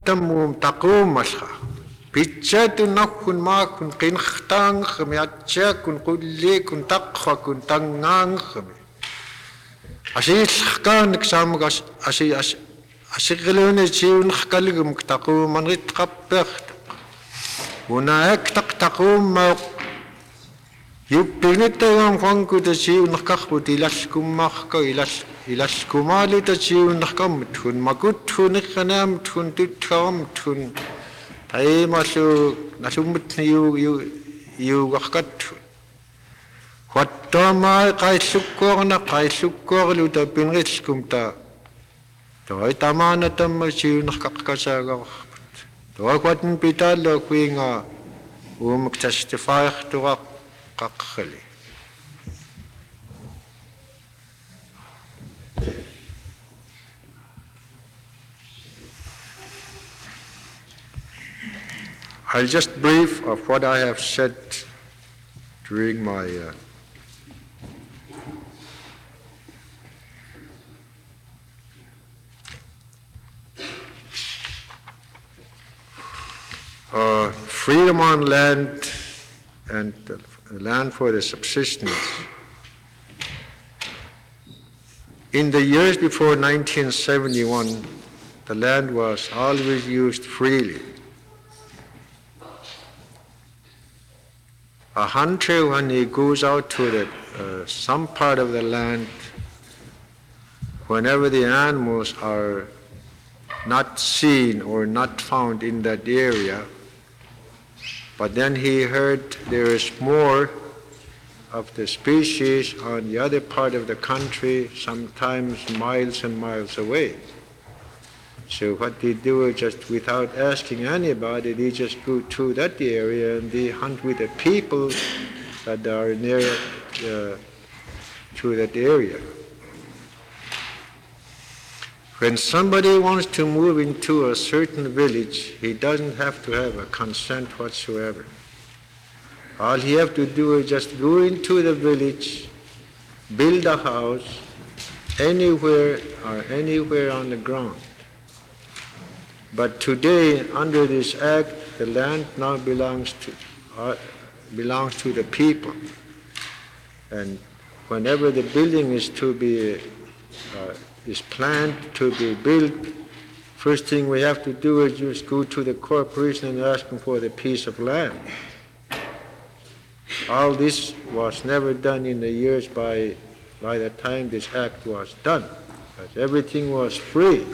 Tamum taqumasqa pitchatunaqkun maqkun qinqtanqmi atchakun qullikun taqwakun tanganqmi asillqanik samgas asiqiluni chiunqkalgum taqumanrit qappert unaak taqtaqumma yuppinitagam qankuta chiunqaqput ilaskumaqqa ilaskumalita chiunqammutun makuthuniqqanamtun tutqamtun taimasu nasumutni yu waqattun wattama qaisukkorlu ta pinritskum ta toi tamana tamma chiunqaqqasaagarput toi quatin pitalo kuinga umuktastifaiqtuqa qaqqali I'll just brief of what I have said during my freedom on land and land for the subsistence. In the years before 1971, the land was always used freely. A hunter, when he goes out to some part of the land, whenever the animals are not seen or not found in that area, but then he heard there is more of the species on the other part of the country, sometimes miles and miles away. So what they do is just without asking anybody, they just go to that area and they hunt with the people that are near to that area. When somebody wants to move into a certain village, he doesn't have to have a consent whatsoever. All he has to do is just go into the village, build a house anywhere on the ground. But today, under this act, the land now belongs to the people. And whenever the building is planned to be built, first thing we have to do is just go to the corporation and ask them for the piece of land. All this was never done in the years by the time this act was done, but everything was free.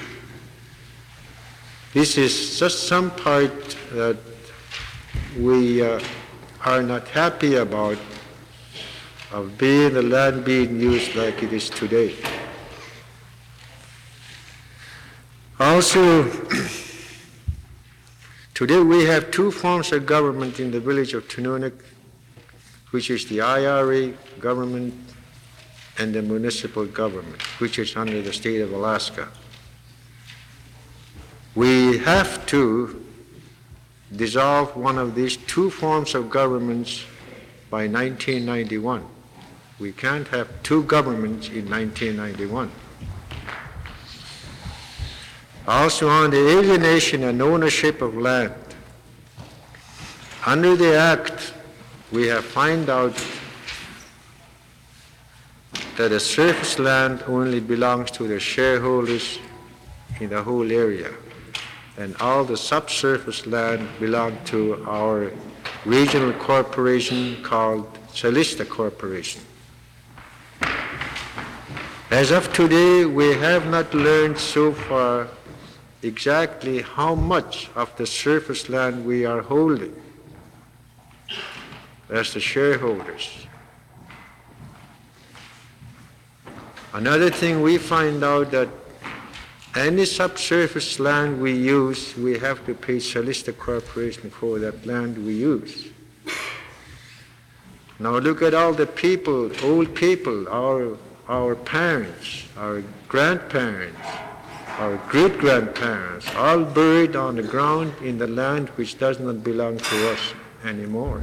This is just some part that we are not happy about, of the land being used like it is today. Also, today we have two forms of government in the village of Tununuk, which is the IRA government and the municipal government, which is under the state of Alaska. We have to dissolve one of these two forms of governments by 1991. We can't have two governments in 1991. Also on the alienation and ownership of land. Under the Act, we have found out that the surface land only belongs to the shareholders in the whole area, and all the subsurface land belong to our regional corporation called Calista Corporation. As of today, we have not learned so far exactly how much of the surface land we are holding as the shareholders. Another thing we find out that any subsurface land we use, we have to pay Calista Corporation for that land we use. Now look at all the people, old people, our parents, our grandparents, our great-grandparents, all buried on the ground in the land which does not belong to us anymore.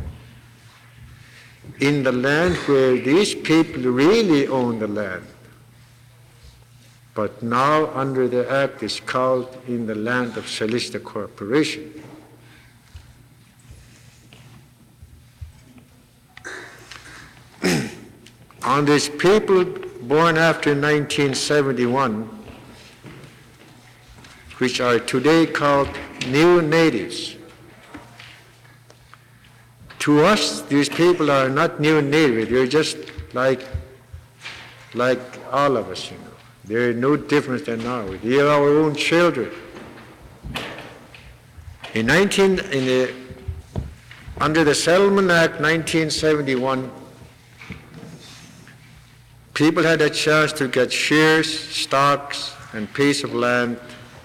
In the land where these people really own the land. but now under the act is called in the land of Celesta Corporation. On these people born after 1971, which are today called new natives. To us, these people are not new natives. They're just like all of us, you know. They're no different than ours. They are our own children. Under the Settlement Act 1971, people had a chance to get shares, stocks, and piece of land.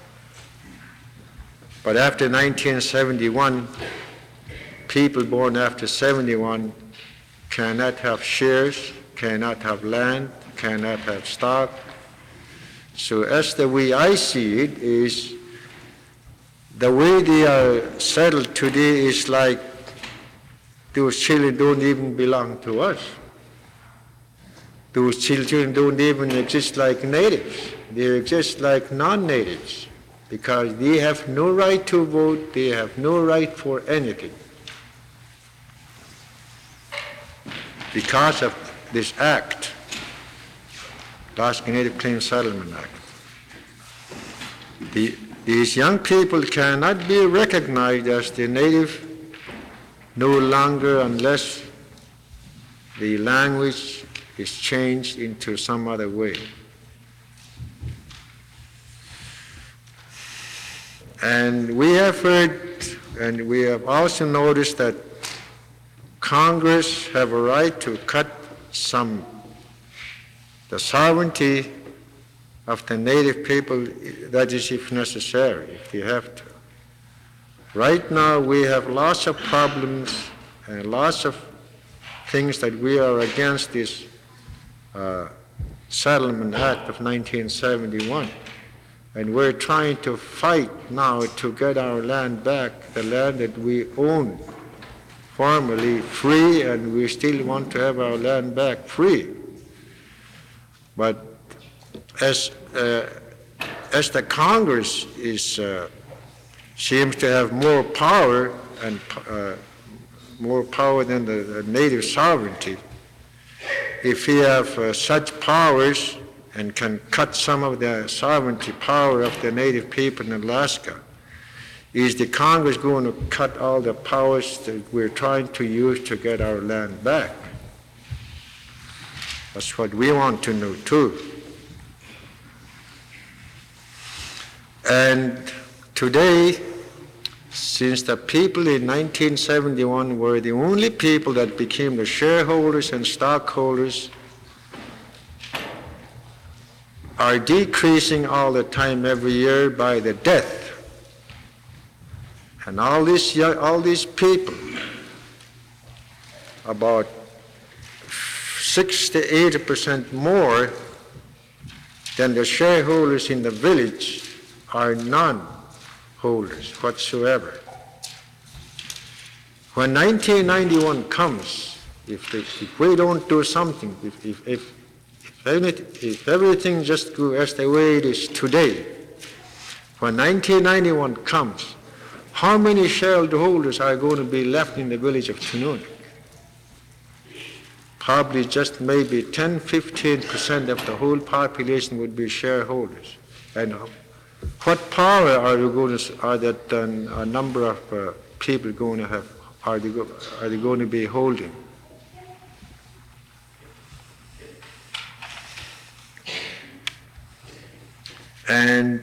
But after 1971, people born after 71 cannot have shares, cannot have land, cannot have stock. So as the way I see it is, the way they are settled today is like those children don't even belong to us. Those children don't even exist like natives. They exist like non-natives because they have no right to vote, they have no right for anything. Because of this act, Alaska Native Claims Settlement Act. These young people cannot be recognized as the native no longer unless the language is changed into some other way. And we have heard, and we have also noticed that Congress have a right to cut the sovereignty of the native people, that is if necessary, if they have to. Right now we have lots of problems and lots of things that we are against this Settlement Act of 1971. And we're trying to fight now to get our land back, the land that we owned formerly free, and we still want to have our land back free. But as the Congress seems to have more power and more power than the native sovereignty, if we have such powers and can cut some of the sovereignty power of the native people in Alaska, is the Congress going to cut all the powers that we're trying to use to get our land back? That's what we want to know too. And today, since the people in 1971 were the only people that became the shareholders and stockholders, are decreasing all the time every year by the death. And all these people, about 60 to 80% more than the shareholders in the village, are non-holders whatsoever. When 1991 comes, if we don't do something, if everything just goes as the way it is today, when 1991 comes, how many shareholders are going to be left in the village of Tununic? Probably just maybe 10–15% of the whole population would be shareholders. And what power are that a number of people going to have? Are they going to be holding? And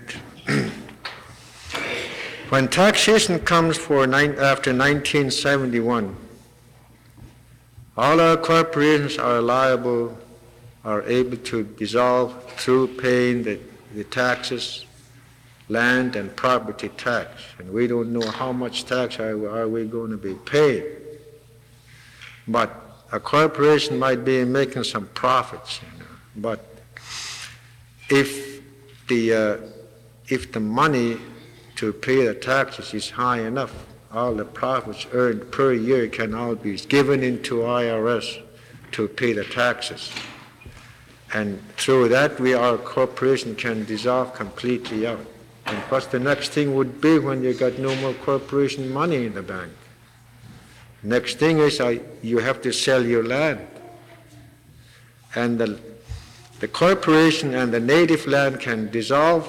when taxation comes after 1971, all our corporations are liable, are able to dissolve through paying the taxes, land and property tax. And we don't know how much tax are we going to be paying. But a corporation might be making some profits, But if the money to pay the taxes is high enough, all the profits earned per year can all be given into IRS to pay the taxes. And through that, our corporation can dissolve completely out. And what's the next thing would be when you got no more corporation money in the bank? Next thing is you have to sell your land. And the corporation and the native land can dissolve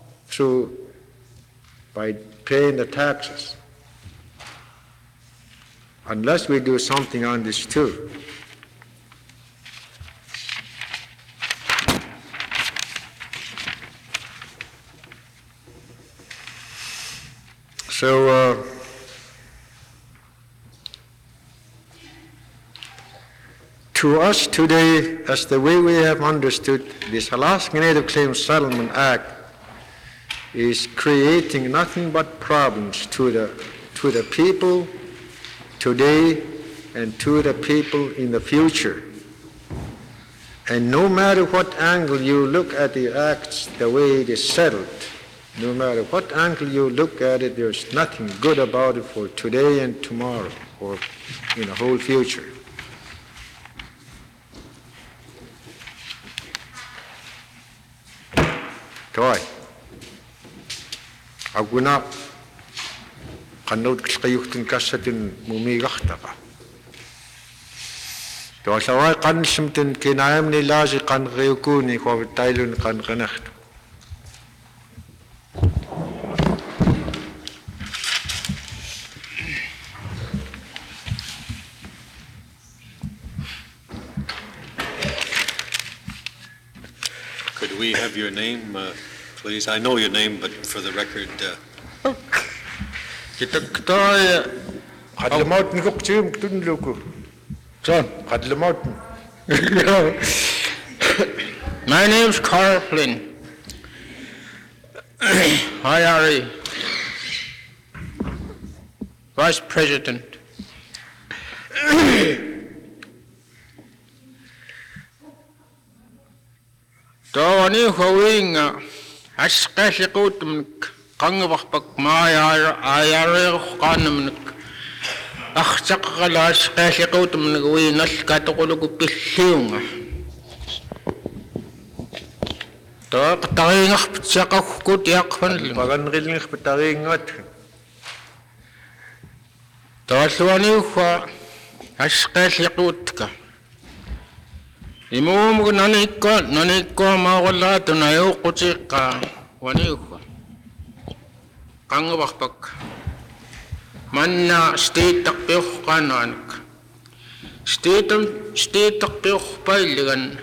by paying the taxes. Unless we do something on this too. So to us today, as the way we have understood this Alaska Native Claims Settlement Act is creating nothing but problems to the people today and to the people in the future. And no matter what angle you look at the acts, the way it is settled, no matter what angle you look at it, there's nothing good about it for today and tomorrow or in the whole future. Toy. Aguna kanod kayuhtin kasatin mumigahtaqa. To sawai kansimtin kinayam ni lazi kan gayukuni ko tailun kan kanahtu. Could we have your name, please? I know your name, but for the record. My name is Carl Flynn. IRA Vice President. Tawani hawing askashikutumnik kangwakpak maya IRA kanamnik akhsakala askashikutumnik winas katukulugu pishiyunga. Tawingak pitsakakukut yakfanlim. Paganrilingak pitaringat. Tawaswani huwa askashikutka. Imumug naniko mawala tunayo kuchika waniwa kangwakpak manna state takpiyok kananak state takpiyok pailigan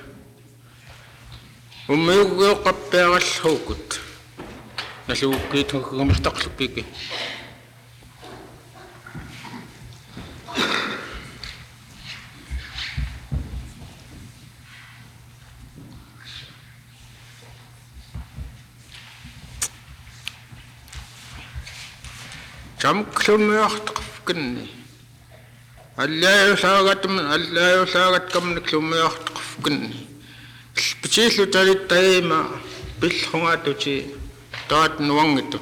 umiyog kaperas hukut nasukit kumustakslupiki. Jamklumyaqtqafkinni аллааюсаагат камниклуммиартqafkinni пичиллуталиттаима пиллхунгаатути таат нуангиту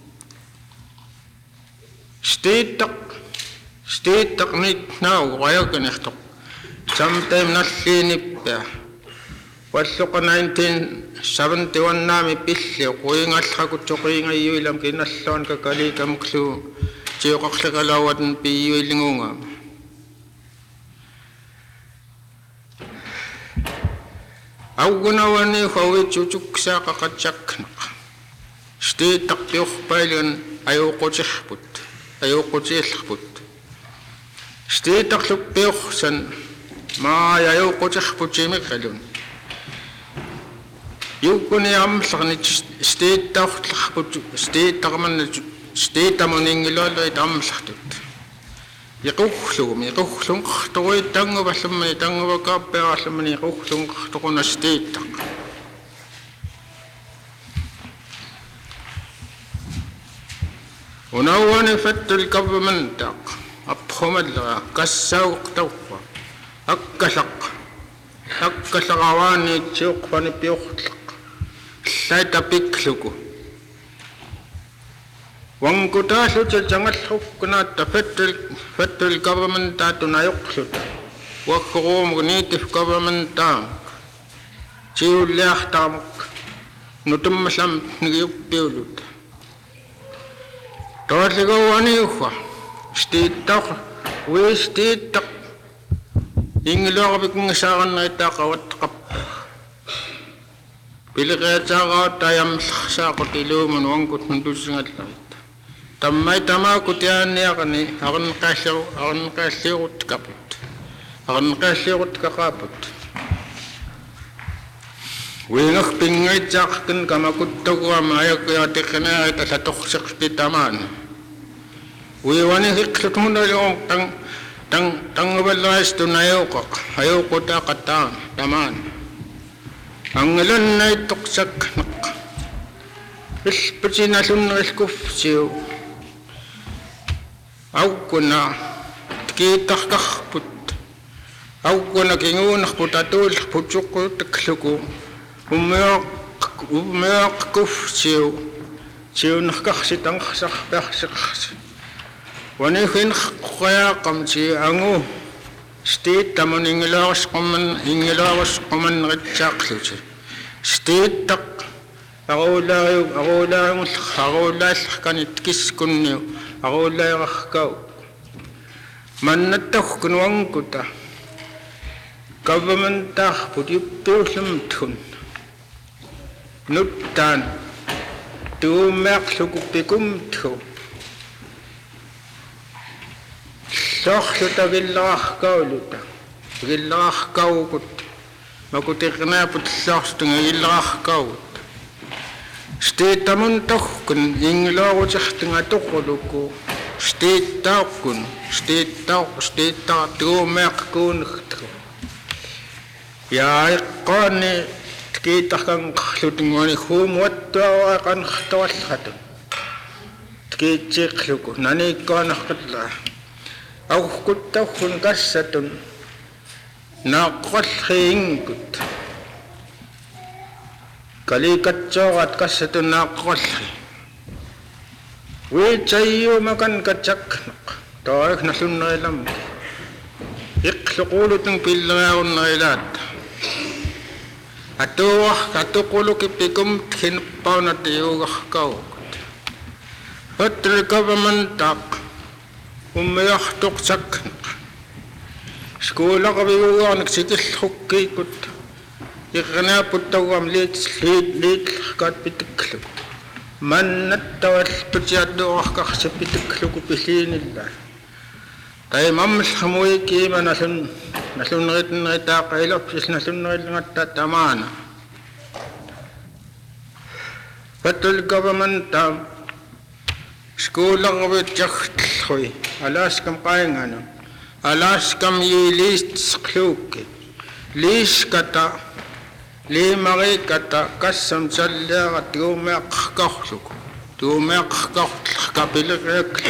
стейттақнит нау гаяганерtoq самтайм наллииниппа валлоqa 1971 наами пилли қуингаллракутсоқингайюилам киналлуан какаликамклу тиоқарлеқалауатн пиюиллингунга аугунавани хавитсутуксаақақатсакнақ стейттақпиорпаилган аюоқутииллерпут стейттақлуппиорсан маая аюоқутиерпутимиққалун юкуни аммлерни стейттаортлерпут стейттақаманна стейттамунингилуалуит аммлертут иқухлугум тангуваллумми тангувакааппеараллумни иқухлунгқартоқуна стейттақ унауани фаттул government-ақ апхумаллера кассауқтауққа аккаллараваани тиоқфани пиортлеқ лайтапиклугу вангутааллута жангаллруккунаатта фаттул government-аатунаёқлута уаккоруумгу native government-аа Chiuliahtamak nutummasam nigiyuppiulut. Toatligawaniuhwa stiittaq wiistiittaq ingluarvikngisaarannaitaaqawattaqappa. Piliqeataaqauttajamllersaaqut iluumun wankut nuntussingallarit. Tammai tamaakutiaanniaqani arnqaalliurut kaput. Arnqaalliurut kaqaaput. Wingak pingaitsaaqkin kamakuttaguama ayaqiatiqinaarita satorsiqti tamaan. Wiwani hiqlutmunalium tangavallaistunayoqaq ayuqutaqataan tamaan. Angalannaittoqsaknaq. Ilpatinasunnerillkuffsiu. Aukkuna kiitarqarput. Aukkuna kinguunerput atuullerput suqquutakluku. Ummeaqkuffsiu. Siunerqarsitanqarsarpersiqarsi. Wanihinqayaaqamsi angu stiittamun ingilaarusqoman ritsaaqlusi. Stiittaq aruulaallaqani tikiskunniu aruulairarkau. Mannattaqkun wankuta. Government-taarput yuppiullamtun. Nuttaan tuummeaqlukuppikumthu. Sohluta gillararkauluta. Gillararkaukut. Makutiqnaaput sohstunga gillararkaut. Stiittamun tohkun ingilaarutirtunga toquluku. Stiittaartuumeaqkuunertru. Yaaiqqaani kiitarkanqarlutinguani huumuattuaaqanqartawallratun. Kiitsiiqluku naniikkaanarqallaa. Auqkuttauqun kassatun naaqquallriingut. Kalikatsoorat kassatun naaqquallri. Wiitsayuumakan katsaknaq. Taaq nallunnerillamki. Iqluquulutun pilleriarunnerilaat. Atuqulukipikum thinippaunatiuugarkaukut. Federal government-taaq ummiartuqsaknaq. Skuulaqaviguuarnik sikillrukkiikut. Iqnaaputtauam liitlerkaat pitikluku. Mannattawallputiattuuarkarsi pitikluku pilliinillaa. Tai mammalhamuikiima nallunneritaaqqailorpis nallunnerilngatta tamaana. Federal government-taam skuulaqavitjartlrui Alaskam qainganu. Alaskam yiiliisqluukki. Liiskata liimarikata kassam salliarat tuumeaqqarluku. Tuumeaqqarlukkapiliqeekluku.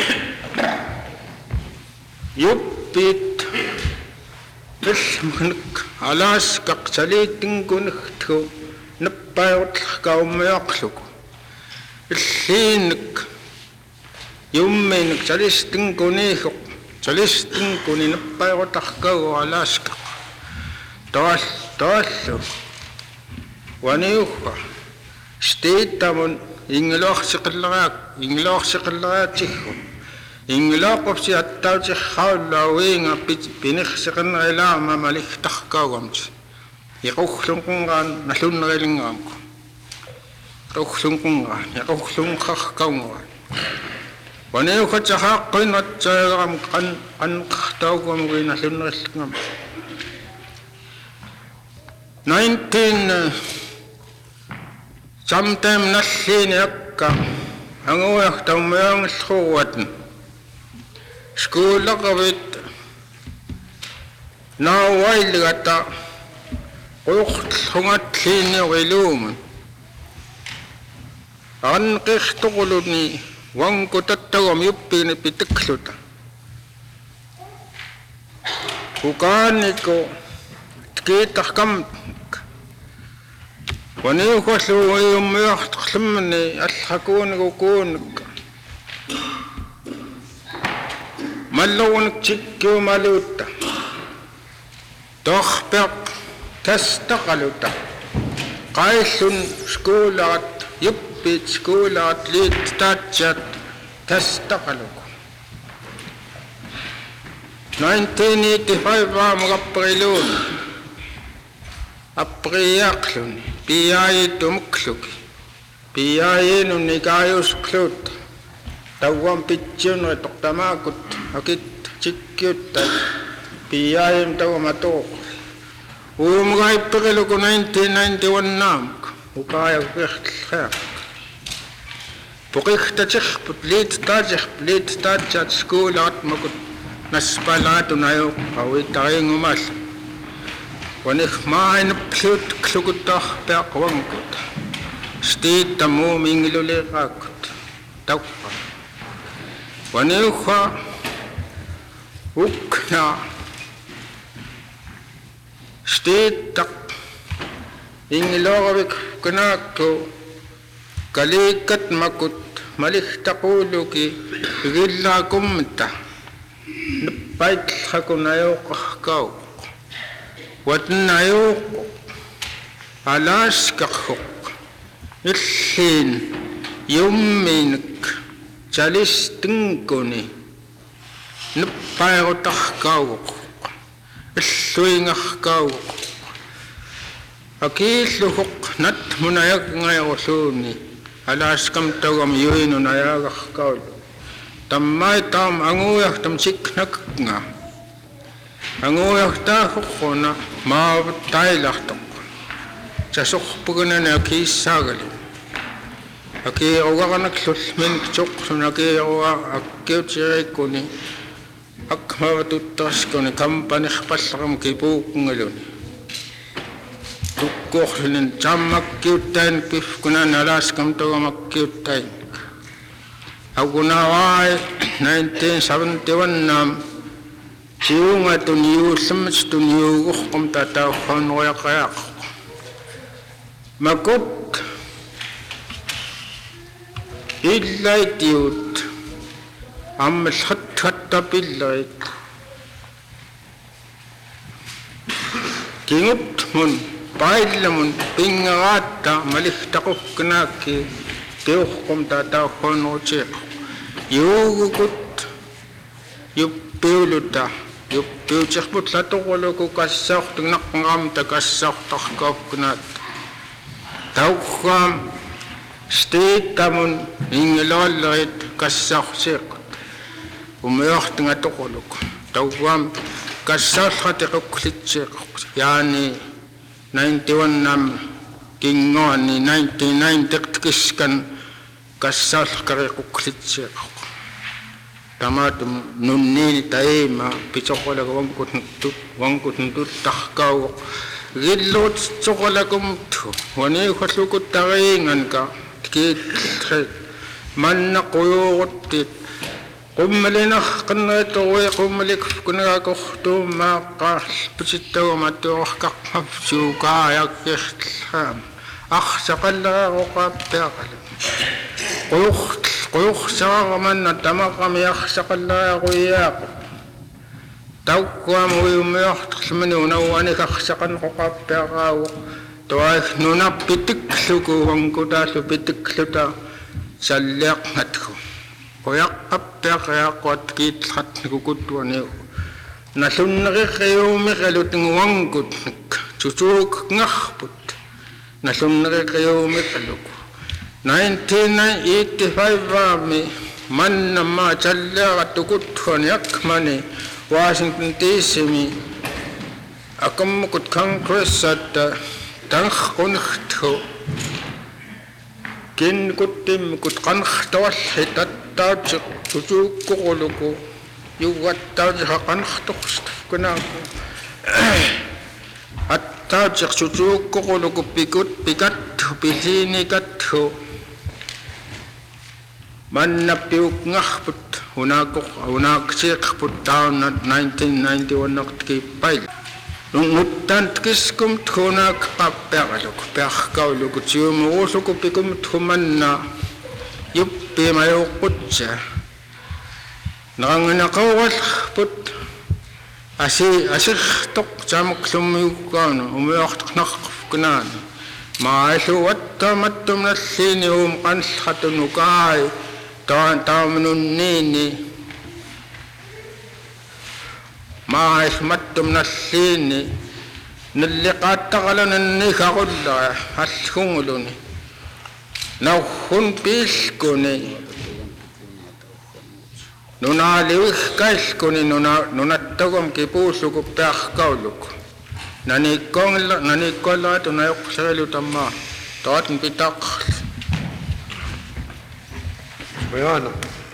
Yuppit ilmanik Alaskaq saliittinkunigtru nappayutlqaummiaqluku. Illiinik yumminik salistinkuniguq salistinkuni nappayutarkagu Alaskaq. Taallu waniuqa stiittamun ingilorsiqilleraatigu. Ingilaqupsi attautirraullauinga pinirsiqinerilaama maligtarkaugamti. Iqullunqungaan nallunnerilngaamku. Iqullunqungaan iqullunqarkaungaan. Waniuqatsaaqqinnatsaagaram qanqartaugamui nallunnerillngam. 19 sometime nalliiniakka anguujartammiangillruuatn. Skuulaqavit naavailligata quuqtlungatliinioriluumun. Anqirtuquluni wankutattagam yuppiini pitikluta. Kukaaniku kiitarkam waniuqalluuyummiartaqlummani allhakuunigu kuunik. Malluunik tikkiumaluutta. Torpeq kastaqaluta. qaillun skuulaat yuppit skuulaat liit taatjat tastaqaluku 1985 aamugapperilun appriaqlun piayitumukluki piayinun nikaayusklut tawwam pitjunri toqtamaakut akit cikkiuttat piyayim tawamatuuq uumugaipperiluku 1991 naamuk ukaayagqirtlxeaq puqihtatirput liit taatjat skuulaatmakut naspalaatunajuq awitariingumal wanikmaainuplut klukuttarpeaqwankut stiittamuumingiluliraakut tawqa waniuqa ukna stiittaq ingilooravik kanaakku kaliikat makut malihtaquuluki igillaakummta nuppaitlakunayuqarkauq watnayuq alaaskaqhuq illiin yumminik chalistinkuni nuppairutarkauq illuingarkauq akiilluhuq natmunayaqngayaruluuni alaaskam tawam yuinunayaagarkaulu tammai taam anguuyartam siknaknga anguuyartaahuqquna maavutailartoq tasorpugunani akiissaagali akiirugaranaklul miniktuqlun akiiruga akkiutiriikkuni akmavatuttarskuni kampanirpallaqam kipuukungaluni tukkuorlunin tammakkiuttain pifkunan alaaskam tawamakkkiuttain agunawai 1971 naam siungatun yuullammatun yuuguqqum tatauqqanuaqaaq makut illaitiut ammalhattappillerit kingutmun paillamun pingaraatta malihtaqukkanaakki piuqqum tatauqqanuutiq yuugukut yuppiuluta yuppiutirput latuquluku kassaortugnaqngaamta kassaortarkaukkunaat tauqqaam stiittamun ingiloollerit kassaorsiiqut umiortingatuquluku tauqqaam kassaorlatiquklitseequt yaani 91 nam kingoani 1990 kiskan kassaorlaqariquklitseequt tamatum nunniini taima picoqolaga wankutnuttarkauq gilluut soqolakumtu waniuqallukutariinganka kiittri mannaquyuuruttit qummalinarqanneritoruи qummalik kunagaaqortuumaaqqaarputittagumatuorqarpap suukaayakkertlaam arсақаллерaqoqaappiaqalu quyursaramanna tamaqamiarsaqallaaruiaaqu tauqqaamuiumiorterlumani unauanikарсақанqoqaappiaqaagu tuaik nunappitikluku wankutaallu pitikluta salliaqngatku qoyaqqappiaqaaqquat kiitlratnikukuttuaniu nallunneриqиумиqalutnguangkutnik tutuukngarput nallunneриqиумиqaluku 1985 aami mannamma challeerattukuttuani akmani Washington DC-mi akammukut Congressatta tanqqunertu kinkuttimmukut qanartawalli tattautiq tutuukkuquluku yugattautiqa qanartorstufkunaaku attautiq tutuukkuquluku pikattu piliinikattu mannappiuqngarput unaaksiiqput taunna 1991 naqtkiippail nuttantkiskum tkunaaqappaqaluk pearkauluku tiumurusuku pikum tkumanna yuppimayuqqutsa naranganaqawallerput asirtoq tamuqlummiukkaanu umiortaqnarqufkunaani maaluatta mattumnallini qanllatunukai taamununniini mattumnallini nilliqaattaqalanannikaqullara allunguluni nauhun piilkuni nunaaliwihkailkuni nunattagum kipuusuku pearkauluku naniikkollaatu najoqserilutammaa taatin pitaqarl Well,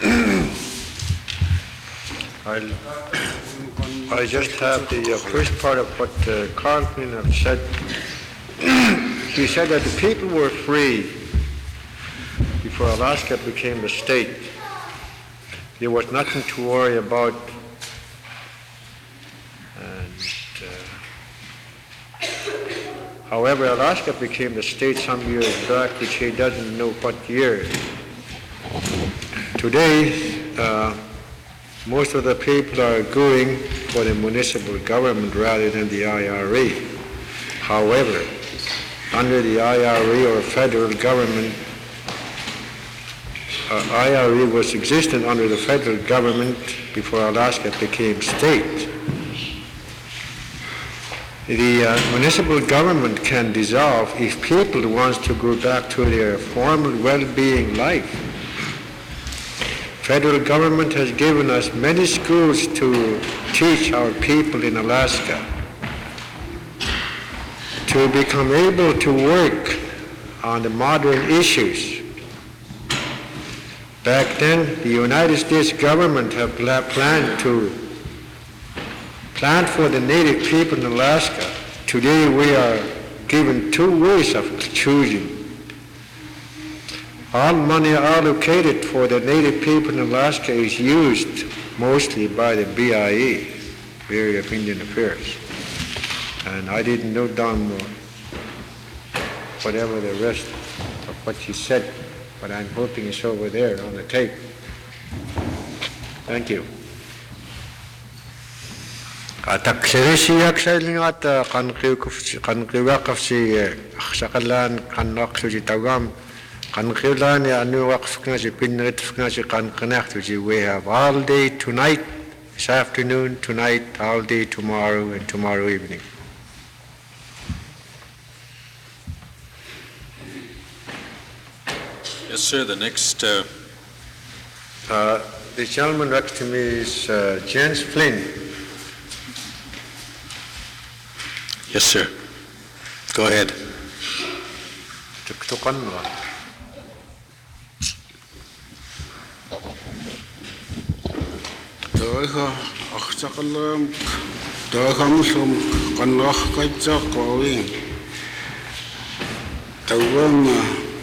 I just have the first part of what Carl have said. He said that the people were free before Alaska became a state. There was nothing to worry about. However, Alaska became a state some years back, which he doesn't know what year. Today, most of the people are going for the municipal government rather than the IRA. However, under the IRA or federal government, IRA was existent under the federal government before Alaska became state. The municipal government can dissolve if people want to go back to their former well-being life. Federal government has given us many schools to teach our people in Alaska to become able to work on the modern issues. Back then, the United States government had planned for the native people in Alaska. Today, we are given two ways of choosing. All money allocated for the native people in Alaska is used mostly by the BIA, Bureau of Indian Affairs. And I didn't note down whatever the rest of what she said, but I'm hoping it's over there on the tape. Thank you. Атаксерисиаксаилингата канқиуаққавси ахсақалаан каннеқлуси тагам канқиулаани ануақфкнаси пиннеритфкнаси канқинаартуси we have all day tonight, this afternoon, tonight, all day tomorrow, and tomorrow evening. Yes, sir. The next... The gentleman next to me is Jens Flynn. Yes, sir. Go ahead. Toiha aksaqallam toihamsum qanraqqaitsaqquin tawama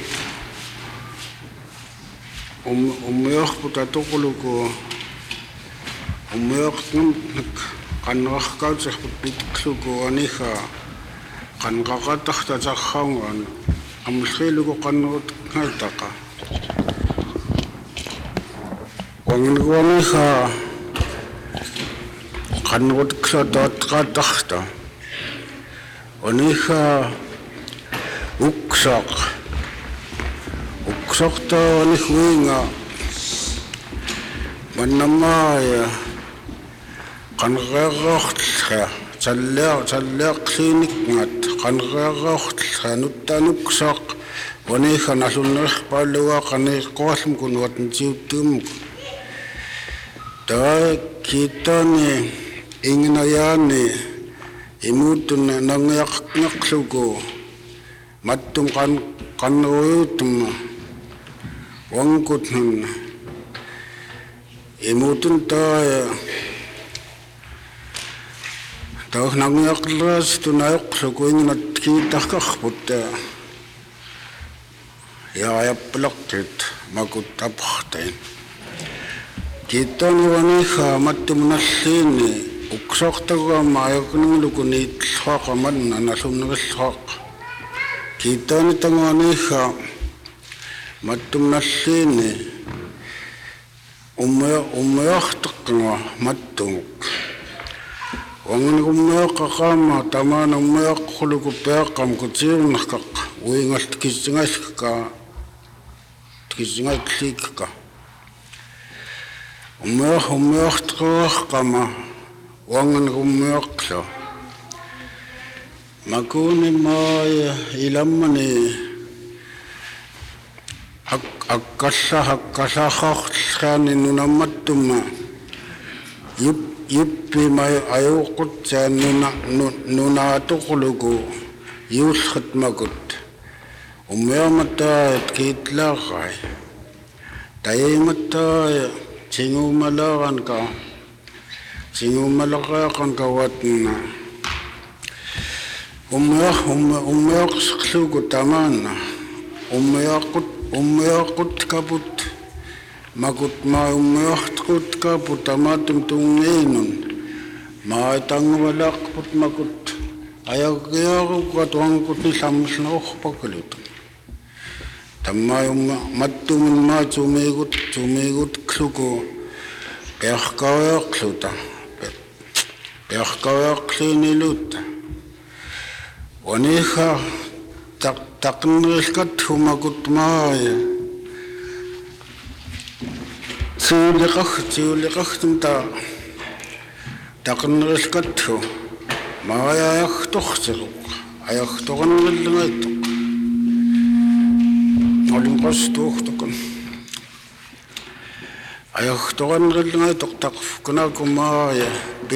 ummeorputa tuquluku ummeortnum qanraqqautserput pitqluku aniha qanqaqatartatarraungan amlhiluku qanrutngaltaqa wangnuaniha qanrutqlataatqatarta aniha uksaqta anihuinga mannamaya qanreerortlla talleaqlinikngat qanreerortlla nuttanuksaq aniha nallunnerpaalluga qaniiqqoallum kunuatntiuttuumuk taa kiittaani ingnayaani imuuttuna nangiaqnaqluku mattum qannuuyuttumma wangkutnun imuutun taaya taah nangiaqlaas tunayoqluku ingnat kiittarkarput yaajapplaqtit makut apqartain kiittaani waniha mattumnalliini uksaqtagaama ayaqningluku niitllaaqa manna nallunnerillaaqa kiittaani tangaaniha mattumnalliini ummearteqqnga mattumuk wangunigummeeqqaqaama tamaana ummeaqquluku peaqqam kutiirnerkaq uingalt kisingaska kisingatlikka ummeortruaqama wangan ummeortlo makuni maaya ilammani akkallaqarlani nunammattuma yuppi mai ayuqutsa nunaatuqlugu yuullat makut ummeormattaat kiitlaarai tayimmattaaya singumalaqaaqanka watna ummeoqsqlugu tamaana ummeoqut kaput makut ma ummeoqtkut kaput tamatum tungiinun ma tangwalaqput makut ayaqiaruqat wangkut nisamsnoqpakalut tamma mattumun ma tumigut kluku perqaweqluta perqaweqliniluta waniha taqnrilkat humakut maaya siuliqaqtumta taqnrilkat hu maaya ayaqtoqsiruq ayaqtoqanrillingaituq olimqastuuqtuqan ayaqtoqanrillingaituq taqfkunakumaaya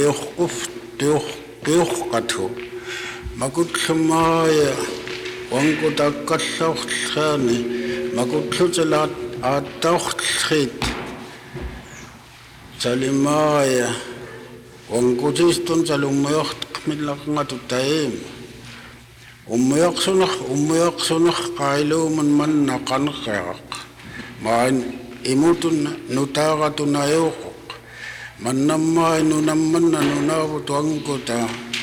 piuqqathu makutlumaaya wankutakkallaortlani makutlutelaat aattaortlrit salimaaya wankutistun salummeortqmillaqngatu taim ummeoqsunaq qailuuman manna qanqeaq maan imutun nutaaratun ayuuquq mannammaa nunammanna nunaavut wankuta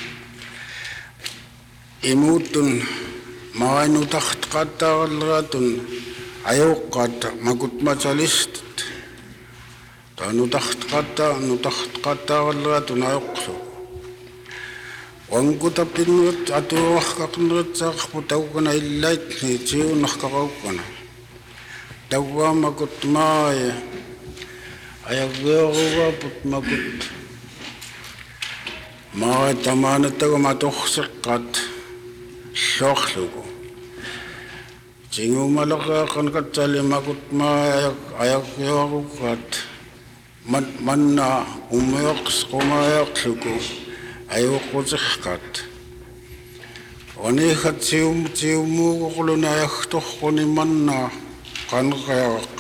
imutun maanu tahtqattaaralratun ayuqqat makutmatsalistut taanu tahtqattaaralratun ayuqqlu wankutapinnuat atuuarqaqnerutsaaqpu taukana illaitni tiunarqaqaukkana tauaamakut maaya ayageerugaaput makut maaya tamaanattagama torseqqat llorlugu singumalaqaaqan katsali makut maaya ayageerugat manna ummeoqsqumaayaqlugu ayuqutiqqat wanihat tiumuuguqluna ayaqtorquni manna qanqeaq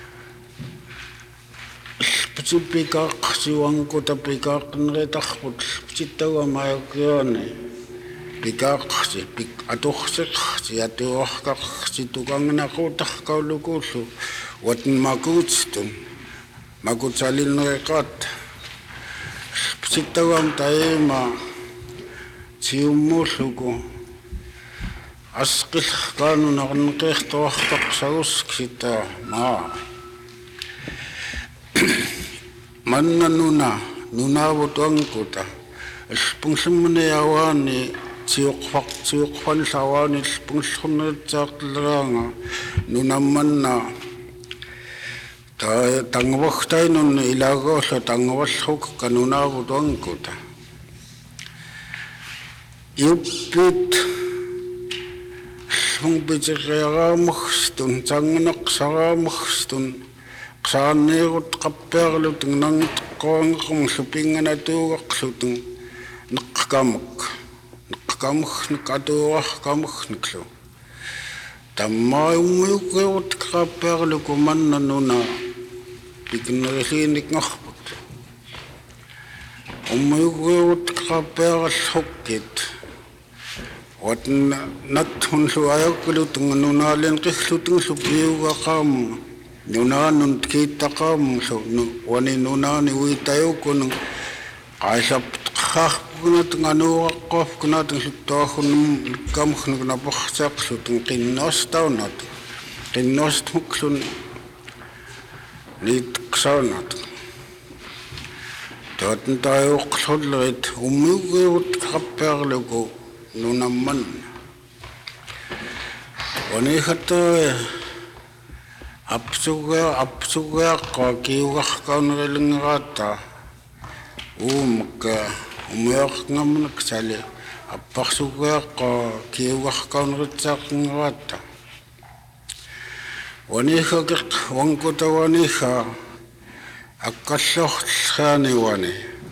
pitsipikaaq siwankuta pikaaqneritarput pitsittagama ayuqiani pikaaqsi atorsiqqsi atuarqaqsi tukangnaqutaqqaulukullu watnmakuutstun makutsalilneriqat pitsittagam taima tiummuulluku asqillqaanunarneqertoartaqsaguskita maa manna nunaavut ilpungsimmuniawaani tiuqfalsawaani ilpungillorneritsaaqtilleraanga nunammanna tangvaqtainun ilagoolla tangvallhukka nunaavut wankuta yuppit ilpungpitiqiaraamagstun tangnaqsaraamagstun qsaanniirut qappiarlutun nangitqoangermullu pinganatuugaqlutun neqqakamuk atuuarqamugniklu tammaayummiuqiurut qappiarluku manna nuna pikneriliinikngarput ummiuqiurut qappiarallhukkit watna nathunlu ayaqlutun nunaalinqillutunglu piugaqaamu nunaanun kiittaqaamullu wani nunaani uitayukun qaisaptqaarpunatun anuuraqqaafkunatun lluttuarrunum likkamugnuknaparsaaqlutun qinnostaunat qinnoostmuklun niitqsaunat taatun taayuqqlullerit ummiuqiurut qappiarluku nunamman Oni hata apsuga kiuga kaunrelingata umeok ngamnak sale apsuga kiuga kaunretsaqngata oni hak wangkota wani ha akkalloxani wani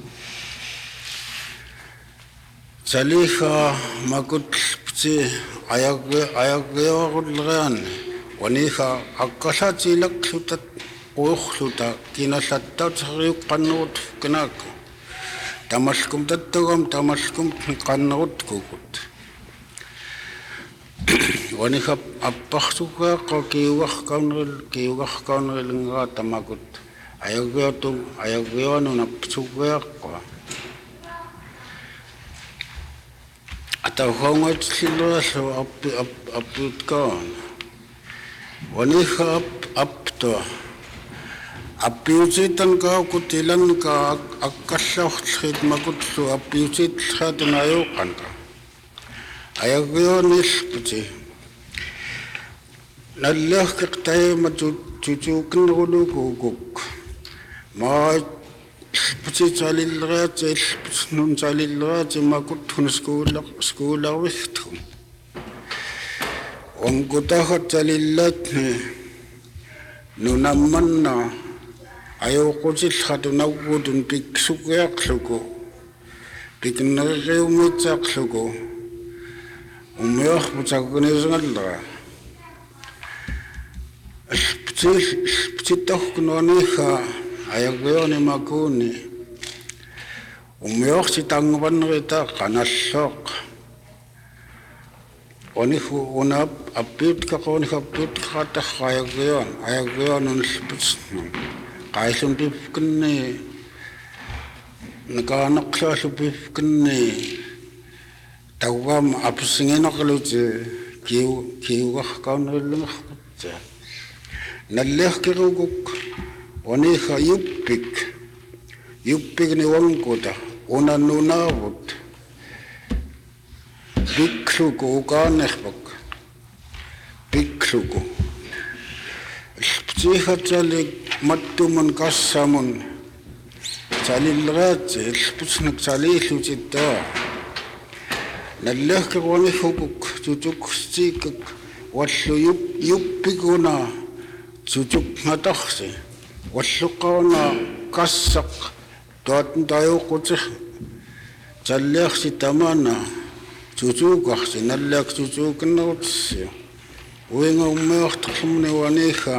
saliha makut psi ayaggeorulrean waniha akkallatilaklutat uurluta kinallatauteriuqqannerut kinaakku tamalkum tattugam tamalkum qannerutkukut waniha apparsugaaqqa kiugarkaunerilingeraa tamakut ayaggeorun appsugaaqqa atauhongatsilluallu appiutkaan waniha apto appiutitan kaukut ilanka akkallaortrit makutlu appiutitlhaatun ajuuqqanka ayaggeornilputi nalleerkiqtaima tutuukinnerulukukuk maa Putsalilraati nun salilraati makut hun skuularvigtu onkutahat salillatni nunammanna ajuuqutillhatu navvutun piksuqiaqluku piknerriumitsaaqluku umiorputakunisngallra putitorkunuaniha ayaggeorni makuni umiorsi tangvanrita qanalloq onihu unap appiutkaqatarqa ayaggeorn unlputsnu qaillun pifkinni nakaanaqlaallu pifkinni tawam apsinginerluti kiugarkaunrillingerputsa nalleerkiruguk waniha yuppik ni wangkuta unannunaavut pikluku ukaanerpak pikluku ilptsihatsalik mattumun kassamun salilraatsi ilputsnak saliillutittaa nalleerkir wanihukuk tutuksiikak wallu yuppikuna tutukngatarsi walluqqauna kassaq tuatn tajuuqutih talliarsi tamana tutuuqarsi nallaak tutuukinnerutsi uinga ummeorterlumni waniha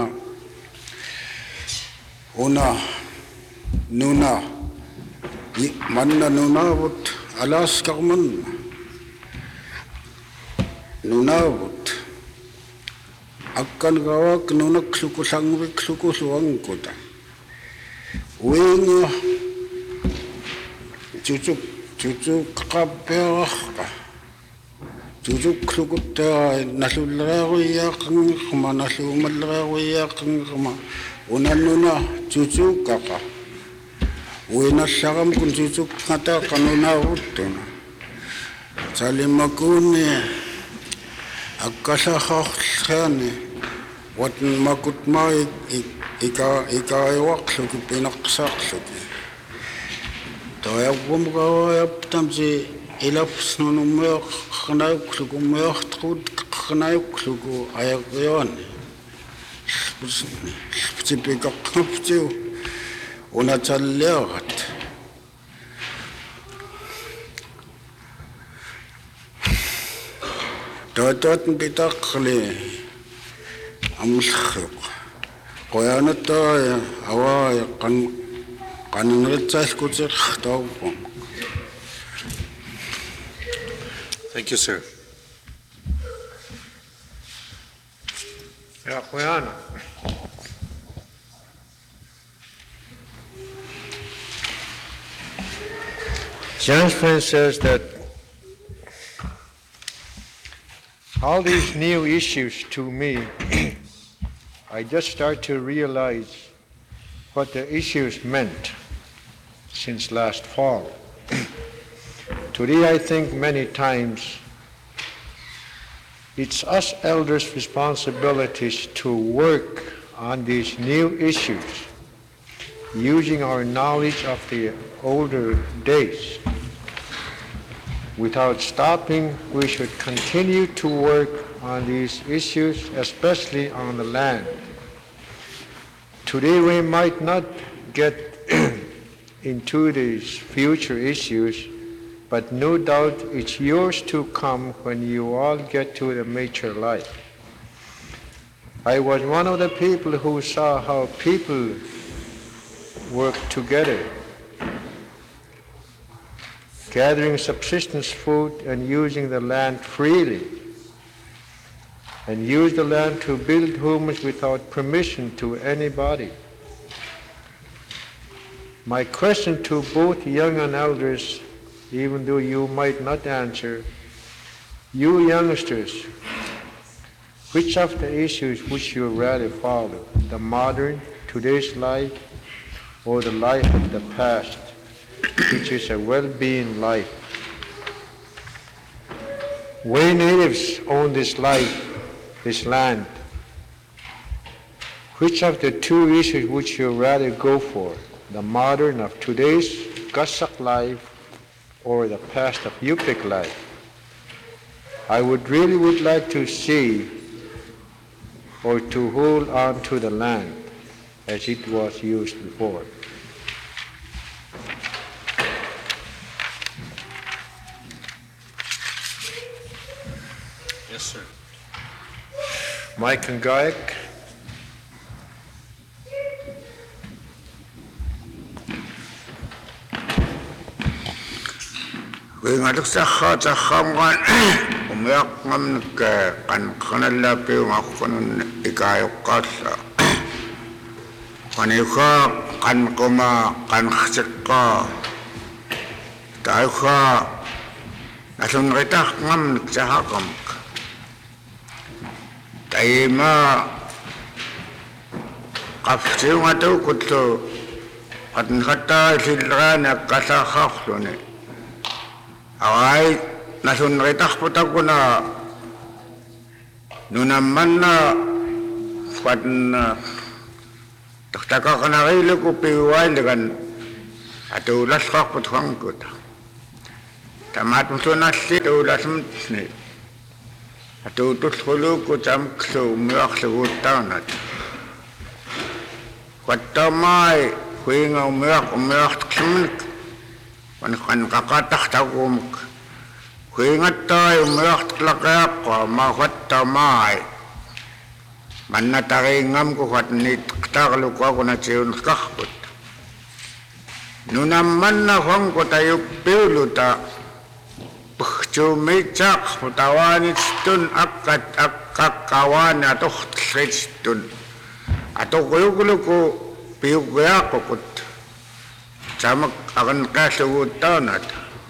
una nuna manna nunaavut alaaskarmanna nunaavut akkan gawak nunakluku sangvikluku luangkuta uinga tutuk qappeerarqa tutuklukuttaa nallulleraruiyaaqangerma nalluumallerariuiyaaqangerma unannuna tutukaqa uinallaram kun tutukngataaqa nunaavuttuna salimakuni akkallaaqarlani watn makutmaa ikaajuaqluki pinaqsaaqluki toyavvumqawaayaptamsi ilapsnun ummeoqqnaayuqluku ummeortruut qnaayuqluku ayaggeorni ilptsipikaqngaptiu unatalliarat toatun pitaqli amulluq qoyanataaya awaaya qanneritsaalkutiqtauqum. Thank you, sir. Ja, Juliana. John's friend says that all these new issues to me, I just start to realize what the issues meant since last fall. Today I think many times It's us elders' responsibilities to work on these new issues using our knowledge of the older days. Without stopping, we should continue to work on these issues, especially on the land. Today we might not get into these future issues, but no doubt it's yours to come when you all get to the mature life. I was one of the people who saw how people work together, gathering subsistence food and using the land freely, and use the land to build homes without permission to anybody. My question to both young and elders, even though you might not answer, you youngsters, which of the issues would you rather follow, the modern, today's life, or the life of the past, which is a well-being life? We natives own this life, this land. Which of the two issues would you rather go for, the modern of today's Cossack life or the past of Yupik life? I would like to see or to hold on to the land as it was used before. Yes, sir. Mike and Gayak. When I look at the Hamwan, Umakam and Kanala Pimakon Ikayokasa. When you go and Goma and Haseka, Taika, Nasun Retaham Jahakam. Taima Kapsimato Kuto, Adnata Silrana Kasa Haflone. Away, nasun retah putakuna nunaman na fadna takaka kanarilo ko piwai dengan atulas kak putuang kuta tamat musunasi atulas mutni atutus hulu ko jam kso umiak segutanat katamai kuinga umiak ksumik kan kakatak tagumk kuingat tayo umiyak tlakaya ko mahwat tamay man nataringam ko wat nitaklo ko na siyon kakput nunaman na hong ko tayo piluta pagchumicak putawanit stun akat akakawan ato stun ato kulo ko piyugaya ko kut Samak akan kasugutan at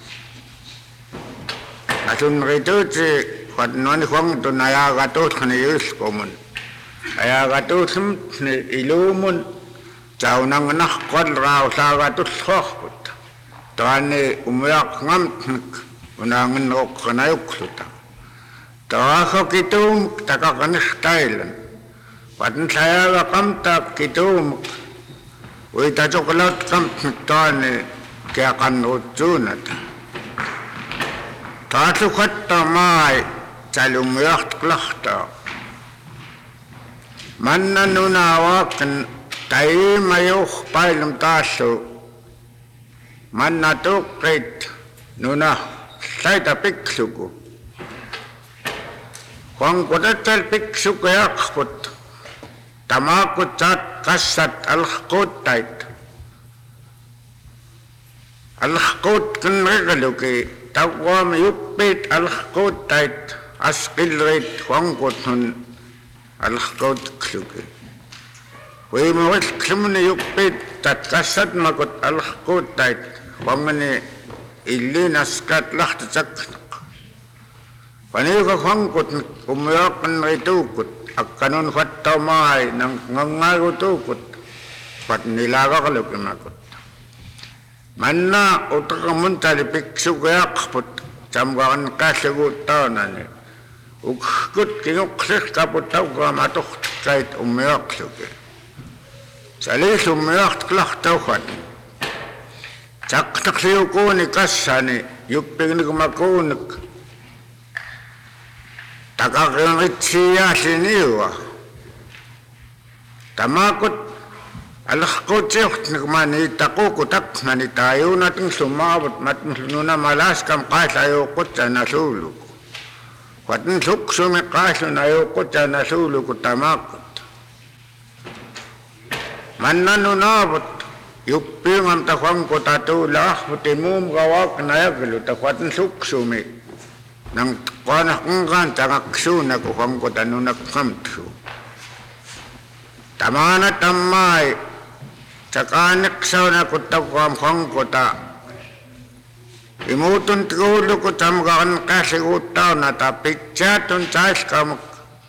asun rito si Fatnon Hong to nayagatos na yus komun ayagatos ni ilumun sa unang nakwad raw sa agatos hokput tani umiyak ngam unangin ok kanayok suta tawako kitum takakanis Thailand patan saya kamta kitum Wita coklat kam tani kaya kan utsunat. Tatu katta mai calumyak klahta. Manna nunawakan tayo mayok pailam taso. Manna tukit nuna sayta piksuko. Kung kudatal piksuko yakput. Tamakut cat kasat al-khut tait. Al-khut kan regaluki tawam yupit al-khut tait askil rit wangkut hun al-khut kluki. Wei mawat klimni yupit tat kasat makut al-khut tait wangani ilin askat laht zaknak. Paniyo ka wangkut umiyakan ritukut. Akanon fatamay ng ngangarutukot pat nilaga kalukimakot. Manna utakamunta li piksugayak put samgakan kasagutanan ukskut kinuksis kaputaw matuhtkait umiaksuke. Salis umiaktlahtauhan. Saktaksiukuni kassani yuppignik makunik. Takakinritsiyasiniwa. Tamakut alakkutsiuhtnik mani takukutak mani tayo nating sumabot matnuna malaskam kasayukut sa nasuluk. Watin suksumi kaso nayukut sa nasuluk tamakut. Mananunabot yuppingam takwang ko tatulah putimum gawak nayagalo takwatin suksumi nang kwanakungkan tangaksuna ko kwang ko tanunak kamtsu. Tamana tamay sakanik saw na ko takwang ko ta imutun tigulo ko tamgaan kasi utaw na tapitsyatun sayas kamak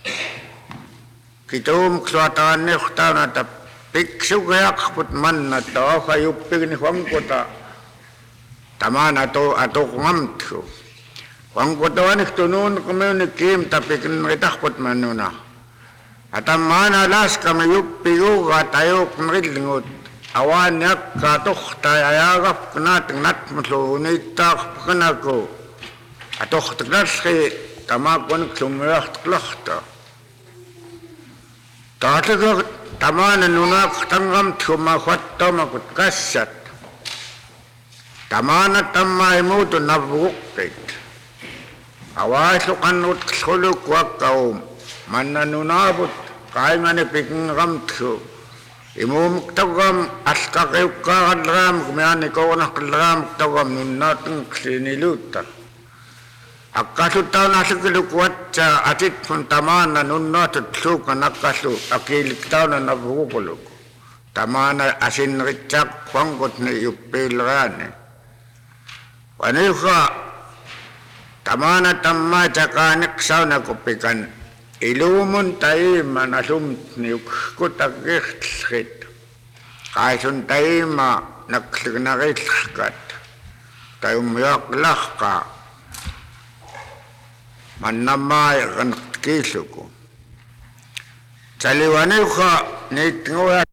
kitum kswatan ni utaw na piksu kaya kaput man na to kayupig ni kwang ko ta tamana to ato kumamtsu. Kwang ko ta wanik tunun kami ni kim tapikin ritakput manuna. Atamana las kami yupigo tayo kumridlingot. Awan yak katok tayagap kanating natmaslunitak kanako. Atok taglas kay tamakon klumiyak taklakta. Tatagak tamana nunak tanggam tumakwat tamakot kasyat. Tamana tamay mo to nabukit. Awasukan ut suluk wakaum. Mananunabot kaya nga ni piking ramtso. Imumuktagam askakayukakadram kumayan ikaw nakadram muktagam nun natin siniluta. Akasutaw na sa kilukwat sa atit puntaman na nun natin suka nakasu akiliktaw na nabukulog. Tama na asin ritsak kwanggot na yupilrani. Ano ka? Tama na tama tsaka niksaw na kupikan. Ilumun tayo manasum niyukkutakikskit. Kasun tayo naksinakikskat. Tayo miyaklak ka. Manamay kan kisuko. Saliwanay ka nitinguya